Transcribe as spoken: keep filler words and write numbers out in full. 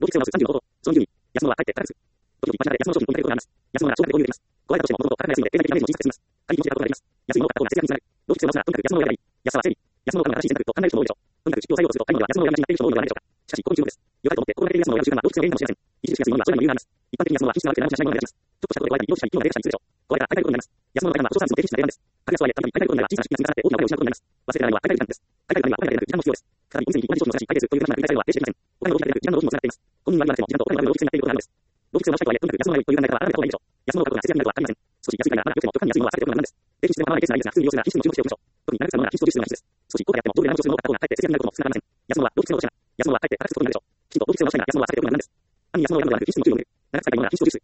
同期生はさんじゅうのこと、その理由に、安物は帰ってからです。時々間違って安物商品を見たいことがあります。安物は少額で購入できます。ご愛だとしても、もともと価格が安いので、経済的ダメージも小さく済みます。仮に持ちがことがあります。安いものを買った方が節約につながる。同期生はとにかく安物を選び、安さは整理。安物を買うのが正しい選択と考える人も多いでしょう。とにかく出費を最後とすると、買い物では安物を選びにしている人も多いのではないでしょうか。しかし、ここに注目です。良かれと思って心がけている安物を選ぶ習慣は同期生の原因かもしれません。維持しやすいものにはそれらの理由があります。一般的に安物は品質が悪くて何もしないものが目立ちます。ちょっとしたことで壊れたり、移動したり、機能が低下したりするでしょう。壊れたら買い替えることになります。安物の買い物はコストサービスの低品質な例なんです。格安とはいえ、たびたび買い替えることになれば小さな出費が積み重なって大きなお金を失うことになります。忘れてはならないのは買い替える時間です。買い替えるためにはお金だけでなく時間も必要です。再びお店に行き同じ商品を探し、買い手数という手間が繰り返されるのは決してできません。お金の大きな手でなく時間の大きなもつながっています。コンビニは言わなくても時間とお金の量の同期性になっていることがあるのです。同期性を直したいとはいえ、とにかく安物が良いという考え方は改めた方がいいでしょう。安物を買うことが節約になるとは限りません。少し安い買いがまだ良くても極端に安いものは避けておくのが無難です。低品質でも構わないケースがありますが、普通に利用するなら品質にも注目しておきましょう。特に長く使うものは品質を重視するのが必須です。少し高価であっても上手で長持ちするものを買った方がかえって節約になることも少なくありません。安物は同期性の落とし穴。安物はかえって高くつくことになるでしょう。きちんと同期性を直したいなら安物は避けておくのが無難です。単に安物を選ぶのではなく品質にも注意を向ける。長く使いたいものは品質を重視する。